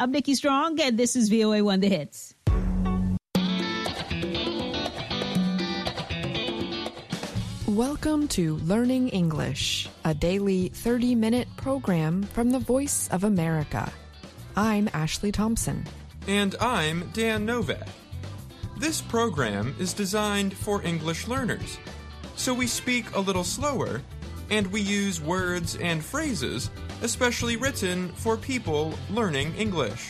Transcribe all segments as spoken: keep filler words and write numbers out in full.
I'm Nikki Strong, and this is V O A One The Hits. Welcome to Learning English, a daily thirty-minute program from the Voice of America. I'm Ashley Thompson. And I'm Dan Novak. This program is designed for English learners, so we speak a little slower, and we use words and phrases especially written for people learning English.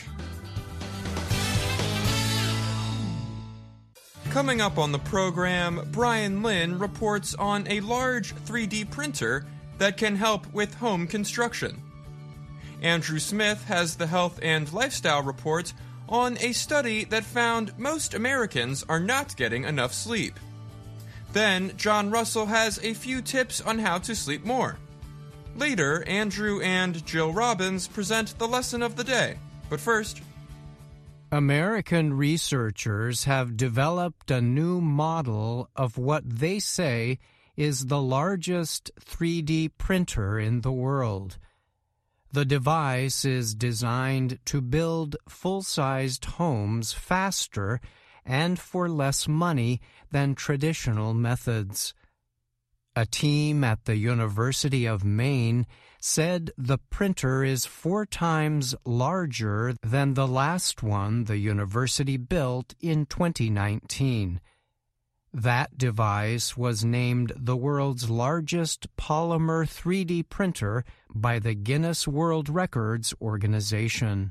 Coming up on the program, Brian Lynn reports on a large three D printer that can help with home construction. Andrew Smith has the health and lifestyle report on a study that found most Americans are not getting enough sleep. Then, John Russell has a few tips on how to sleep more. Later, Andrew and Jill Robbins present the lesson of the day. But first, American researchers have developed a new model of what they say is the largest three D printer in the world. The device is designed to build full-sized homes faster and for less money than traditional methods. A team at the University of Maine said the printer is four times larger than the last one the university built in twenty nineteen. That device was named the world's largest polymer three D printer by the Guinness World Records organization.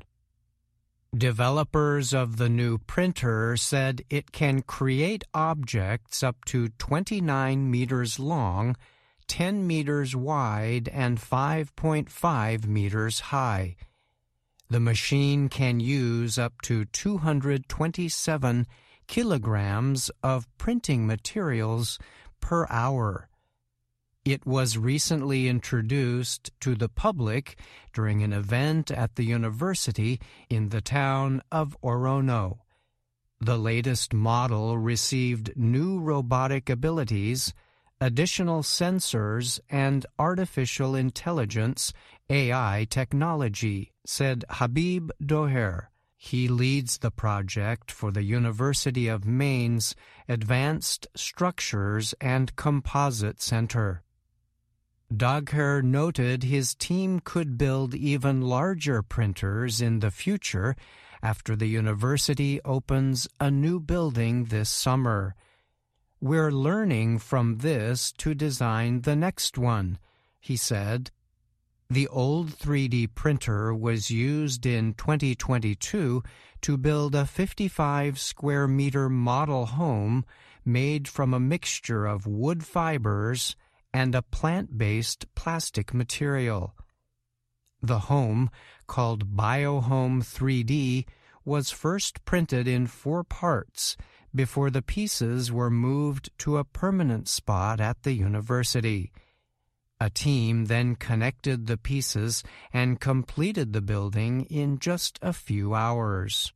Developers of the new printer said it can create objects up to twenty-nine meters long, ten meters wide, and five point five meters high. The machine can use up to two hundred twenty-seven kilograms of printing materials per hour. It was recently introduced to the public during an event at the university in the town of Orono. The latest model received new robotic abilities, additional sensors, and artificial intelligence A I technology, said Habib Doher. He leads the project for the University of Maine's Advanced Structures and Composite Center. Dagher noted his team could build even larger printers in the future after the university opens a new building this summer. We're learning from this to design the next one, he said. The old three D printer was used in twenty twenty-two to build a fifty-five square meter model home made from a mixture of wood fibers and a plant-based plastic material. The home, called BioHome three D, was first printed in four parts before the pieces were moved to a permanent spot at the university. A team then connected the pieces and completed the building in just a few hours.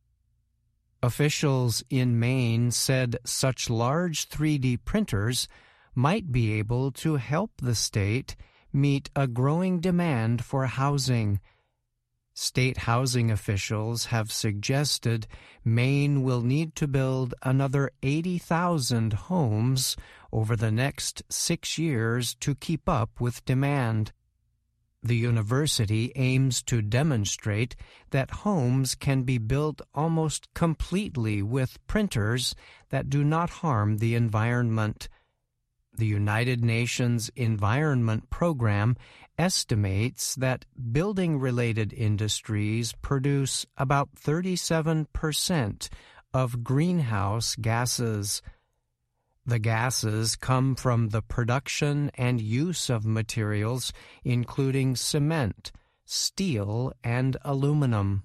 Officials in Maine said such large three D printers might be able to help the state meet a growing demand for housing. State housing officials have suggested Maine will need to build another eighty thousand homes over the next six years to keep up with demand. The university aims to demonstrate that homes can be built almost completely with printers that do not harm the environment. The United Nations Environment Program estimates that building-related industries produce about thirty-seven percent of greenhouse gases. The gases come from the production and use of materials including cement, steel, and aluminum.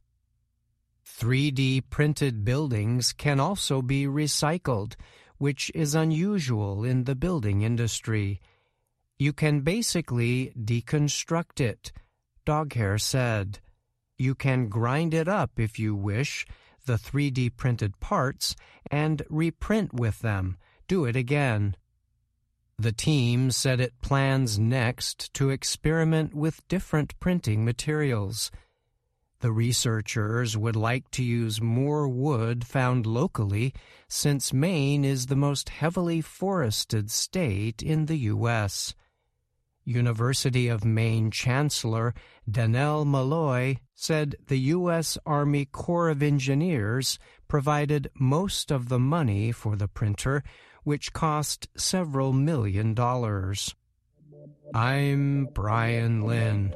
three D printed buildings can also be recycled, which is unusual in the building industry. You can basically deconstruct it, Dagher said. You can grind it up if you wish, the three D printed parts, and reprint with them. Do it again. The team said it plans next to experiment with different printing materials. The researchers would like to use more wood found locally since Maine is the most heavily forested state in the U S University of Maine Chancellor Danelle Malloy said the U S Army Corps of Engineers provided most of the money for the printer, which cost several million dollars. I'm Brian Lynn.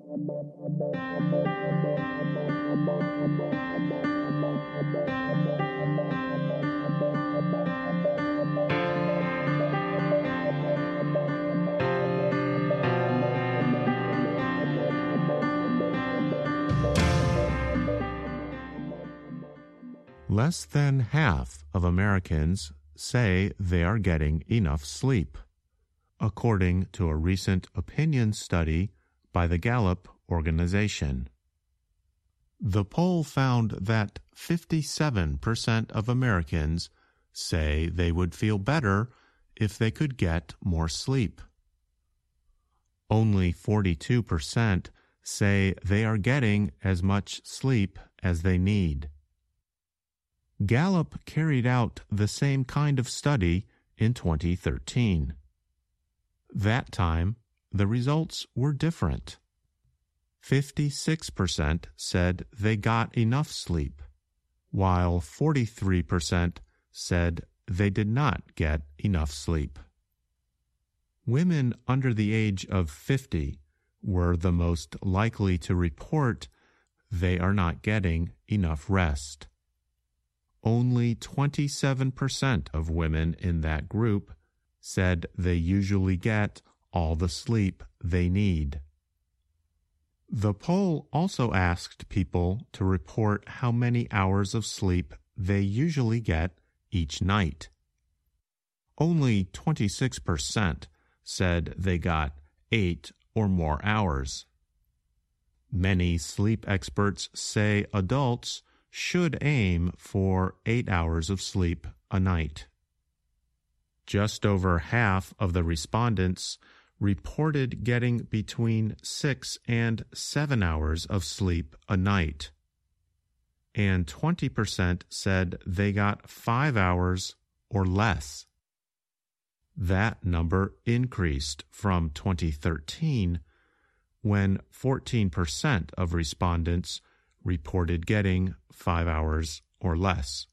Less than half of Americans say they are getting enough sleep, according to a recent opinion study by the Gallup organization. The poll found that fifty-seven percent of Americans say they would feel better if they could get more sleep. Only forty-two percent say they are getting as much sleep as they need. Gallup carried out the same kind of study in twenty thirteen. That time, the results were different. fifty-six percent said they got enough sleep, while forty-three percent said they did not get enough sleep. Women under the age of fifty were the most likely to report they are not getting enough rest. Only twenty-seven percent of women in that group said they usually get all the sleep they need. The poll also asked people to report how many hours of sleep they usually get each night. Only twenty-six percent said they got eight or more hours. Many sleep experts say adults should aim for eight hours of sleep a night. Just over half of the respondents reported getting between six and seven hours of sleep a night, and twenty percent said they got five hours or less. That number increased from twenty thirteen, when fourteen percent of respondents reported getting five hours or less.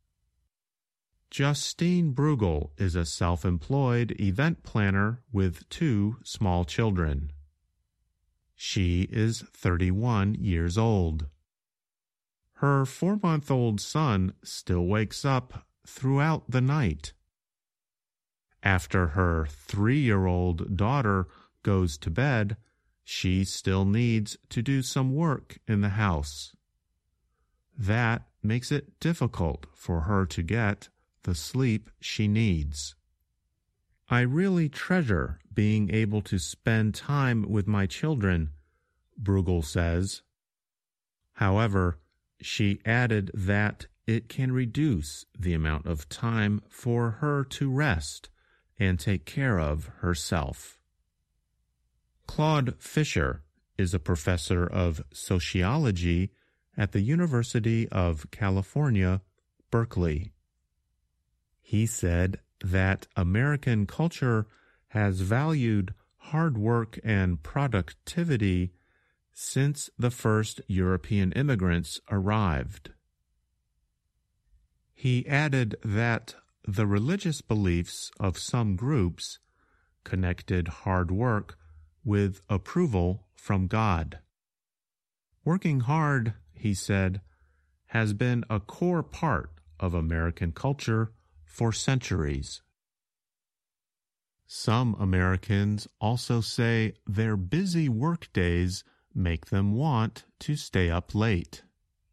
Justine Bruegel is a self-employed event planner with two small children. She is thirty-one years old. Her four-month-old son still wakes up throughout the night. After her three-year-old daughter goes to bed, she still needs to do some work in the house. That makes it difficult for her to get the sleep she needs. I really treasure being able to spend time with my children, Bruegel says. However, she added that it can reduce the amount of time for her to rest and take care of herself. Claude Fisher is a professor of sociology at the University of California, Berkeley. He said that American culture has valued hard work and productivity since the first European immigrants arrived. He added that the religious beliefs of some groups connected hard work with approval from God. Working hard, he said, has been a core part of American culture for centuries. Some Americans also say their busy workdays make them want to stay up late.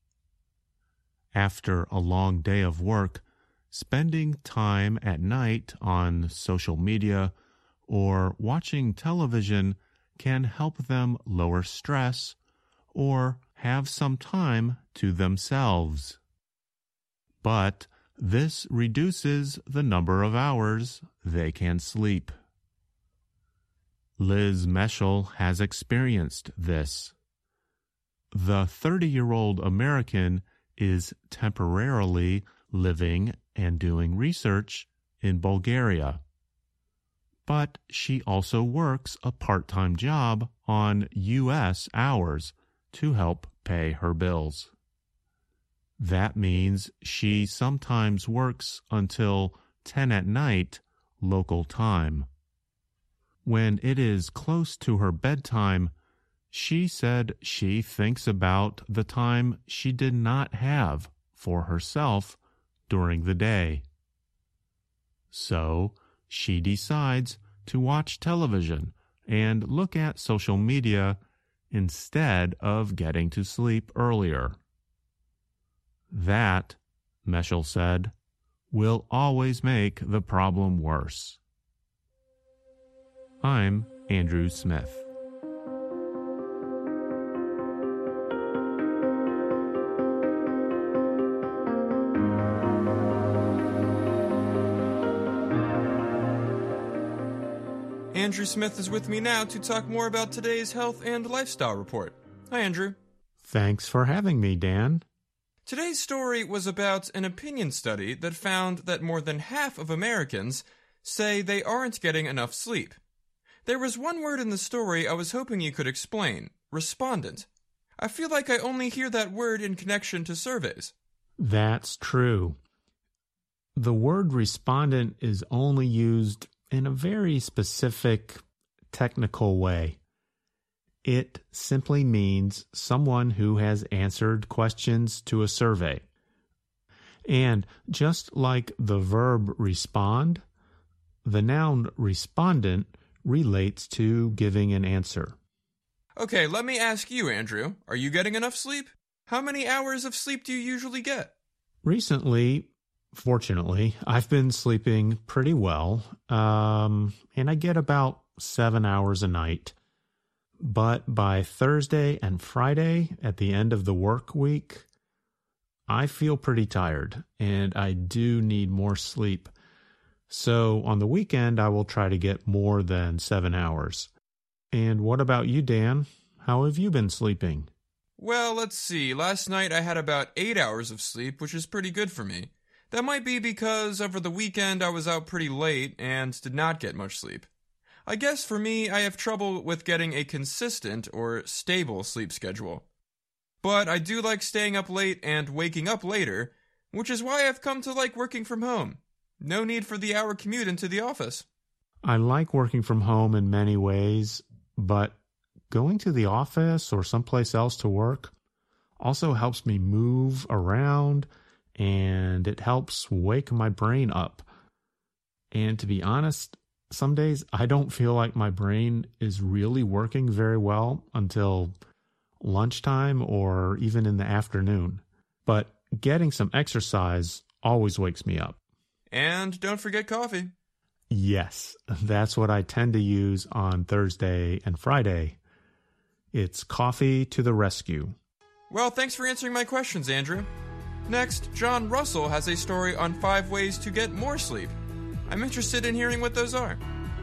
After a long day of work, spending time at night on social media or watching television can help them lower stress or have some time to themselves. But this reduces the number of hours they can sleep. Liz Meschel has experienced this. the thirty-year-old American is temporarily living and doing research in Bulgaria. But she also works a part-time job on U S hours to help pay her bills. That means she sometimes works until ten at night local time. When it is close to her bedtime, she said she thinks about the time she did not have for herself during the day. So she decides to watch television and look at social media instead of getting to sleep earlier. That, Meshel said, will always make the problem worse. I'm Andrew Smith. Andrew Smith is with me now to talk more about today's health and lifestyle report. Hi, Andrew. Thanks for having me, Dan. Today's story was about an opinion study that found that more than half of Americans say they aren't getting enough sleep. There was one word in the story I was hoping you could explain, respondent. I feel like I only hear that word in connection to surveys. That's true. The word respondent is only used in a very specific, technical way. It simply means someone who has answered questions to a survey. And just like the verb respond, the noun respondent relates to giving an answer. Okay, let me ask you, Andrew. Are you getting enough sleep? How many hours of sleep do you usually get? Recently, fortunately, I've been sleeping pretty well, um, and I get about seven hours a night. But by Thursday and Friday, at the end of the work week, I feel pretty tired, and I do need more sleep. So on the weekend, I will try to get more than seven hours. And what about you, Dan? How have you been sleeping? Well, let's see. Last night I had about eight hours of sleep, which is pretty good for me. That might be because over the weekend I was out pretty late and did not get much sleep. I guess for me, I have trouble with getting a consistent or stable sleep schedule. But I do like staying up late and waking up later, which is why I've come to like working from home. No need for the hour commute into the office. I like working from home in many ways, but going to the office or someplace else to work also helps me move around, and it helps wake my brain up. And to be honest, some days I don't feel like my brain is really working very well until lunchtime or even in the afternoon. But getting some exercise always wakes me up. And don't forget coffee. Yes, that's what I tend to use on Thursday and Friday. It's coffee to the rescue. Well, thanks for answering my questions, Andrew. Next, John Russell has a story on five ways to get more sleep. I'm interested in hearing what those are.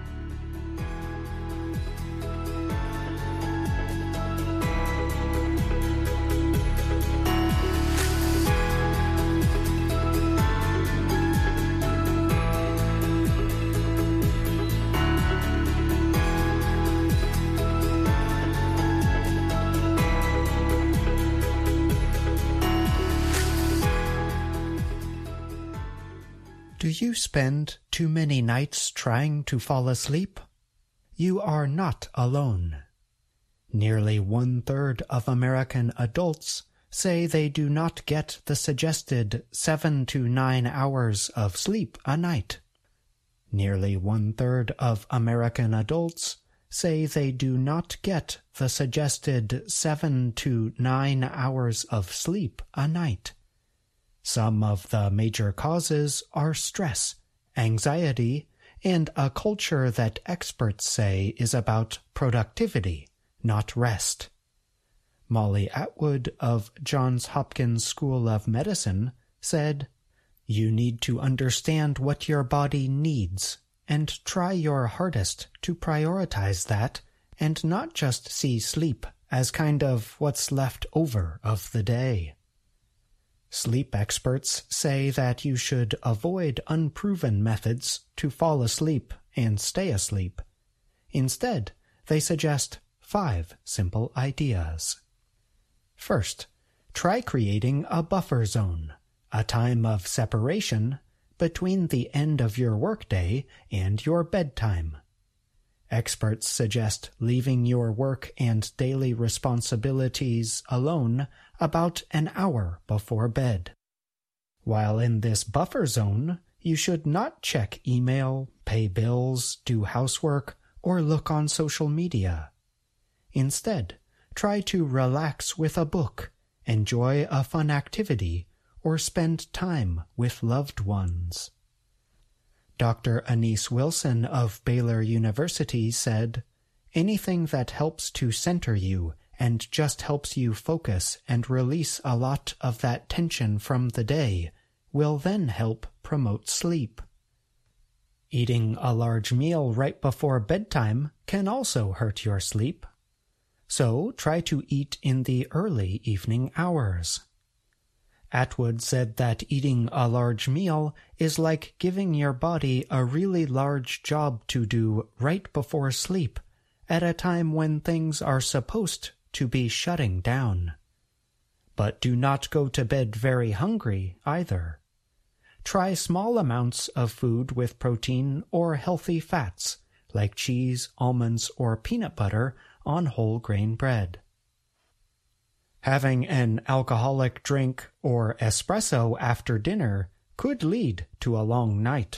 Do you spend too many nights trying to fall asleep? You are not alone. Nearly one-third of American adults say they do not get the suggested seven to nine hours of sleep a night. Nearly one-third of American adults say they do not get the suggested seven to nine hours of sleep a night. Some of the major causes are stress, anxiety, and a culture that experts say is about productivity, not rest. Molly Atwood of Johns Hopkins School of Medicine said, "You need to understand what your body needs and try your hardest to prioritize that and not just see sleep as kind of what's left over of the day. Sleep experts say that you should avoid unproven methods to fall asleep and stay asleep. Instead, they suggest five simple ideas. First, try creating a buffer zone, a time of separation between the end of your workday and your bedtime. Experts suggest leaving your work and daily responsibilities alone about an hour before bed. While in this buffer zone, you should not check email, pay bills, do housework, or look on social media. Instead, try to relax with a book, enjoy a fun activity, or spend time with loved ones. Doctor Anise Wilson of Baylor University said, "Anything that helps to center you and just helps you focus and release a lot of that tension from the day will then help promote sleep." Eating a large meal right before bedtime can also hurt your sleep. So try to eat in the early evening hours. Atwood said that eating a large meal is like giving your body a really large job to do right before sleep, at a time when things are supposed to be shutting down. But do not go to bed very hungry either. Try small amounts of food with protein or healthy fats, like cheese, almonds, or peanut butter on whole grain bread. Having an alcoholic drink or espresso after dinner could lead to a long night.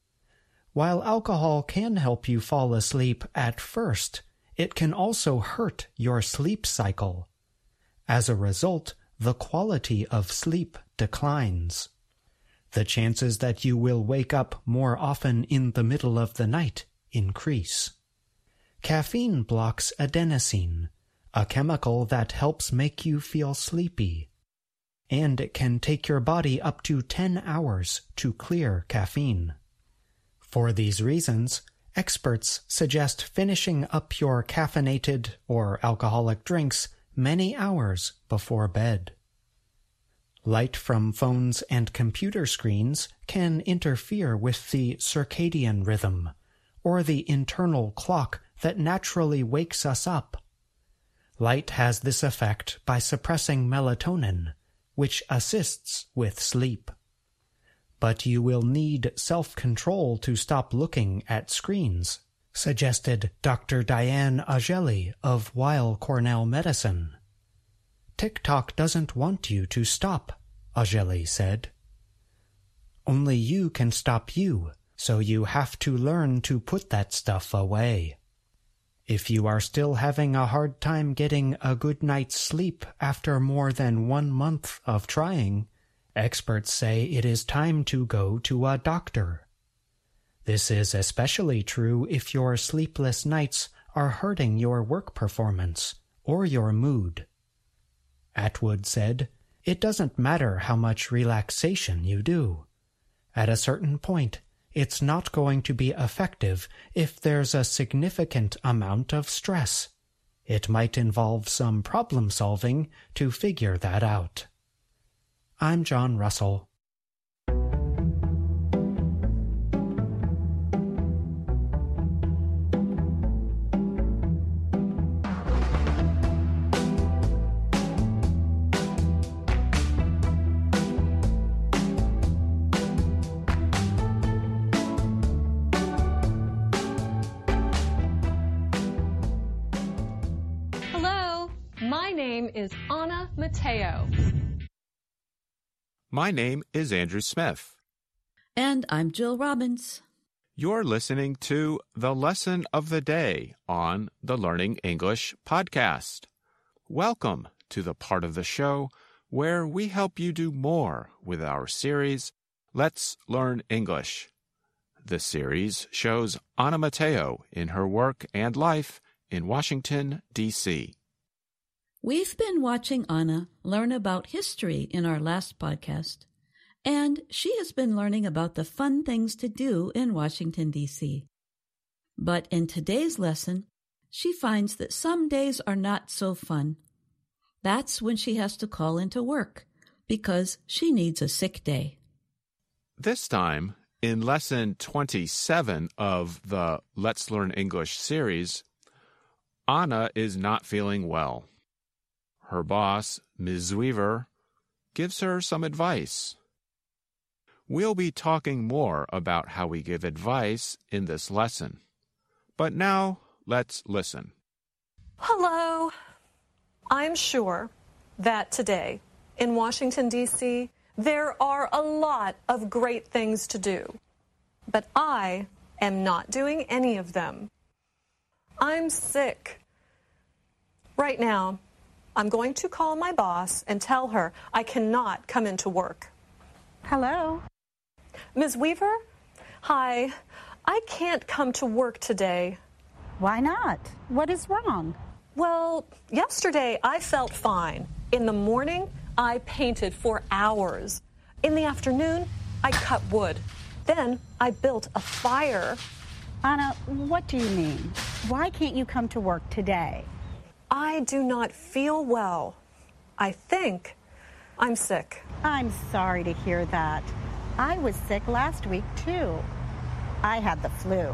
While alcohol can help you fall asleep at first, it can also hurt your sleep cycle. As a result, the quality of sleep declines. The chances that you will wake up more often in the middle of the night increase. Caffeine blocks adenosine, a chemical that helps make you feel sleepy. And it can take your body up to ten hours to clear caffeine. For these reasons, experts suggest finishing up your caffeinated or alcoholic drinks many hours before bed. Light from phones and computer screens can interfere with the circadian rhythm, or the internal clock that naturally wakes us up. Light has this effect by suppressing melatonin, which assists with sleep. But you will need self-control to stop looking at screens, suggested Doctor Diane Agelli of Weill Cornell Medicine. TikTok doesn't want you to stop, Agelli said. Only you can stop you, so you have to learn to put that stuff away. If you are still having a hard time getting a good night's sleep after more than one month of trying, experts say it is time to go to a doctor. This is especially true if your sleepless nights are hurting your work performance or your mood. Atwood said, "It doesn't matter how much relaxation you do. At a certain point, it's not going to be effective if there's a significant amount of stress. It might involve some problem solving to figure that out." I'm John Russell. My name is Anna Mateo. My name is Andrew Smith. And I'm Jill Robbins. You're listening to the Lesson of the Day on the Learning English podcast. Welcome to the part of the show where we help you do more with our series, Let's Learn English. The series shows Anna Mateo in her work and life in Washington, D C We've been watching Anna learn about history in our last podcast, and she has been learning about the fun things to do in Washington, D C But in today's lesson, she finds that some days are not so fun. That's when she has to call into work because she needs a sick day. This time, in Lesson twenty-seven of the Let's Learn English series, Anna is not feeling well. Her boss, Miz Weaver, gives her some advice. We'll be talking more about how we give advice in this lesson. But now, let's listen. Hello. I'm sure that today in Washington, D C, there are a lot of great things to do. But I am not doing any of them. I'm sick. Right now, I'm going to call my boss and tell her I cannot come into work. Hello? Miz Weaver? Hi. I can't come to work today. Why not? What is wrong? Well, yesterday I felt fine. In the morning, I painted for hours. In the afternoon, I cut wood. Then I built a fire. Anna, what do you mean? Why can't you come to work today? I do not feel well. I think I'm sick. I'm sorry to hear that. I was sick last week, too. I had the flu.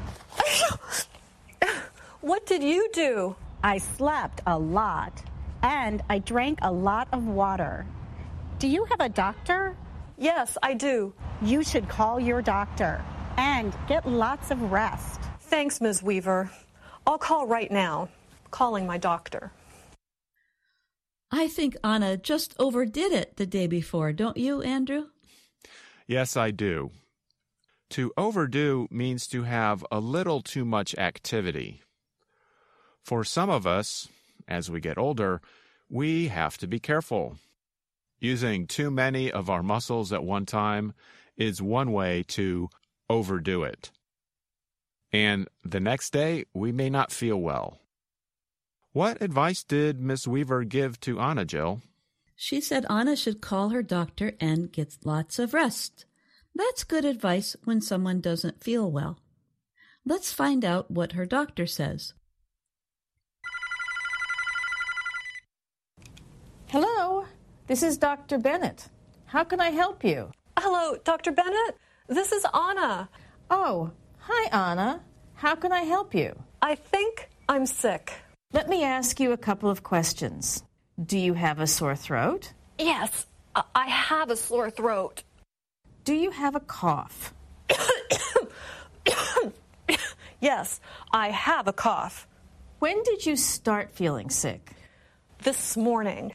What did you do? I slept a lot, and I drank a lot of water. Do you have a doctor? Yes, I do. You should call your doctor and get lots of rest. Thanks, Miz Weaver. I'll call right now. Calling my doctor. I think Anna just overdid it the day before, don't you, Andrew? Yes, I do. To overdo means to have a little too much activity. For some of us, as we get older, we have to be careful. Using too many of our muscles at one time is one way to overdo it. And the next day, we may not feel well. What advice did Miss Weaver give to Anna, Jill? She said Anna should call her doctor and get lots of rest. That's good advice when someone doesn't feel well. Let's find out what her doctor says. Hello, this is Doctor Bennett. How can I help you? Hello, Doctor Bennett. This is Anna. Oh, hi, Anna. How can I help you? I think I'm sick. Let me ask you a couple of questions. Do you have a sore throat? Yes, I have a sore throat. Do you have a cough? Yes, I have a cough. When did you start feeling sick? This morning.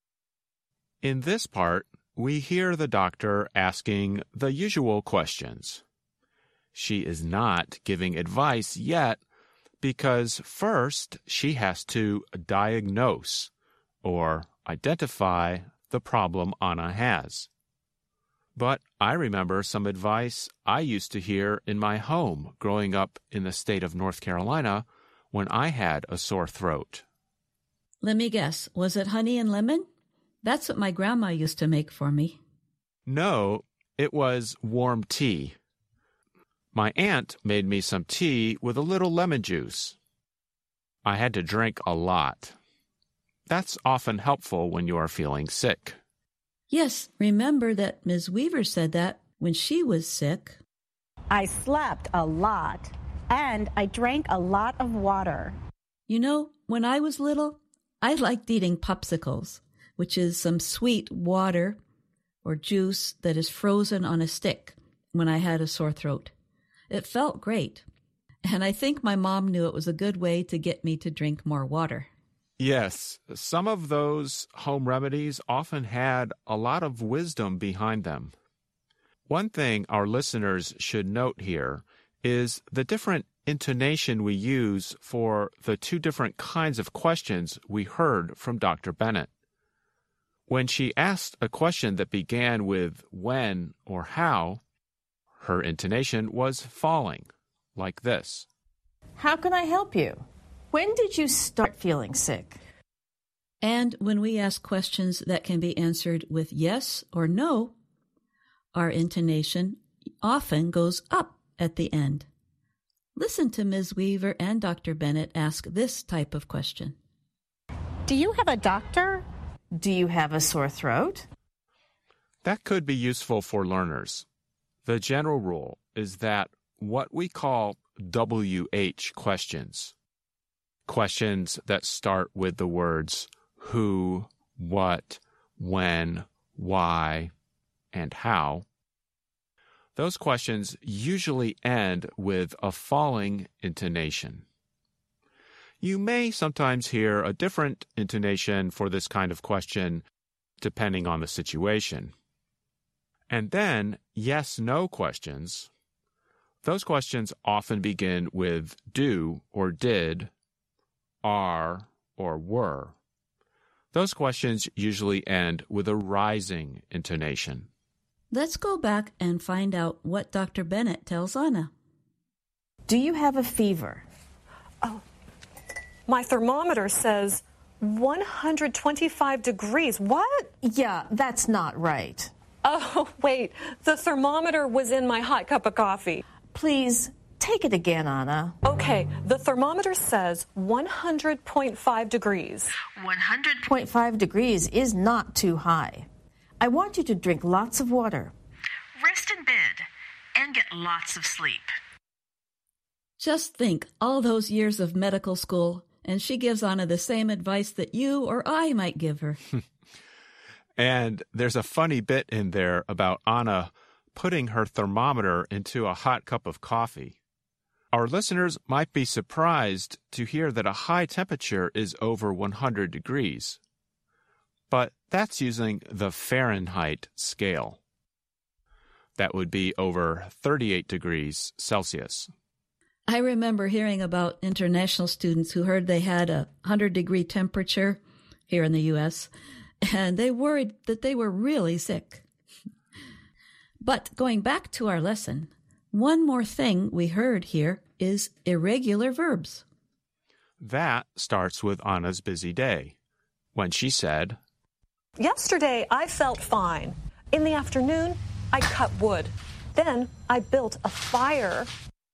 In this part, we hear the doctor asking the usual questions. She is not giving advice yet because first she has to diagnose or identify the problem Anna has. But I remember some advice I used to hear in my home growing up in the state of North Carolina when I had a sore throat. Let me guess, was it honey and lemon? That's what my grandma used to make for me. No, it was warm tea. My aunt made me some tea with a little lemon juice. I had to drink a lot. That's often helpful when you are feeling sick. Yes, remember that Miz Weaver said that when she was sick. I slept a lot, and I drank a lot of water. You know, when I was little, I liked eating popsicles, which is some sweet water or juice that is frozen on a stick when I had a sore throat. It felt great, and I think my mom knew it was a good way to get me to drink more water. Yes, some of those home remedies often had a lot of wisdom behind them. One thing our listeners should note here is the different intonation we use for the two different kinds of questions we heard from Doctor Bennett. When she asked a question that began with when or how, her intonation was falling, like this. How can I help you? When did you start feeling sick? And when we ask questions that can be answered with yes or no, our intonation often goes up at the end, Listen to Miz Weaver and Doctor Bennett ask this type of question. Do you have a doctor? Do you have a sore throat? That could be useful for learners. The general rule is that what we call W H questions, questions that start with the words who, what, when, why, and how, those questions usually end with a falling intonation. You may sometimes hear a different intonation for this kind of question depending on the situation. And then yes-no questions. Those questions often begin with do or did, are or were. Those questions usually end with a rising intonation. Let's go back and find out what Doctor Bennett tells Anna. Do you have a fever? Oh, my thermometer says one hundred twenty-five degrees. What? Yeah, that's not right. Oh, wait. The thermometer was in my hot cup of coffee. Please, take it again, Anna. Okay, the thermometer says one hundred point five degrees. one hundred point five degrees is not too high. I want you to drink lots of water. Rest in bed and get lots of sleep. Just think, all those years of medical school, and she gives Anna the same advice that you or I might give her. And there's a funny bit in there about Anna putting her thermometer into a hot cup of coffee. Our listeners might be surprised to hear that a high temperature is over one hundred degrees. But that's using the Fahrenheit scale. That would be over thirty-eight degrees Celsius. I remember hearing about international students who heard they had a one hundred degree temperature here in the U S, and they worried that they were really sick. But going back to our lesson, one more thing we heard here is irregular verbs. That starts with Anna's busy day, when she said, Yesterday, I felt fine. In the afternoon, I cut wood. Then I built a fire.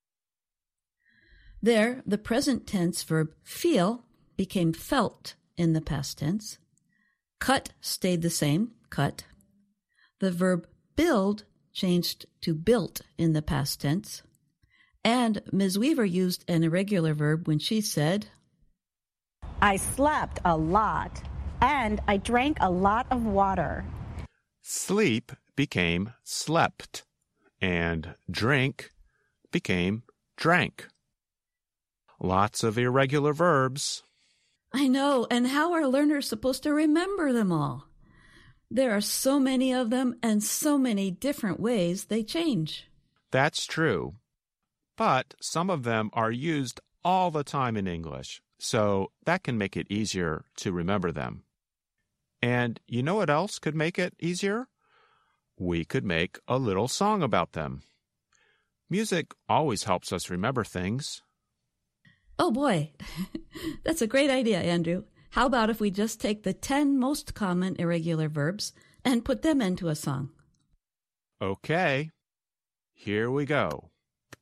There, the present tense verb feel became felt in the past tense. Cut stayed the same, cut. The verb build changed to built in the past tense. And Miz Weaver used an irregular verb when she said, I slept a lot, and I drank a lot of water. Sleep became slept, and drink became drank. Lots of irregular verbs. I know, and how are learners supposed to remember them all? There are so many of them and so many different ways they change. That's true. But some of them are used all the time in English, so that can make it easier to remember them. And you know what else could make it easier? We could make a little song about them. Music always helps us remember things. Oh boy, that's a great idea, Andrew. How about if we just take the ten most common irregular verbs and put them into a song? Okay, here we go.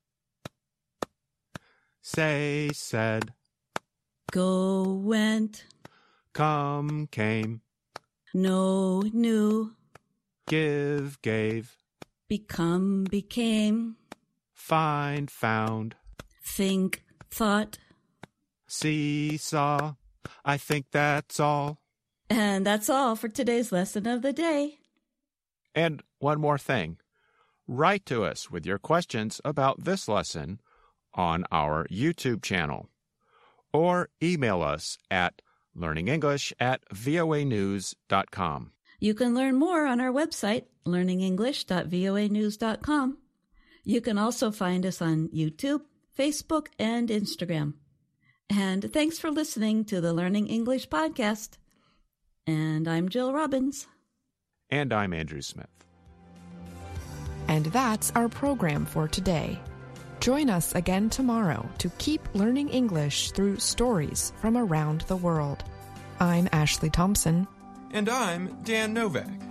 Say, said. Go, went. Come, came. Know, knew. Give, gave. Become, became. Find, found. Think, thought. See, saw. I think that's all. And that's all for today's lesson of the day. And one more thing. Write to us with your questions about this lesson on our YouTube channel. Or email us at learningenglish at voa news dot com. You can learn more on our website, learning english dot voa news dot com. You can also find us on YouTube, Facebook, and Instagram. And thanks for listening to the Learning English podcast. And I'm Jill Robbins. And I'm Andrew Smith. And that's our program for today. Join us again tomorrow to keep learning English through stories from around the world. I'm Ashley Thompson. And I'm Dan Novak.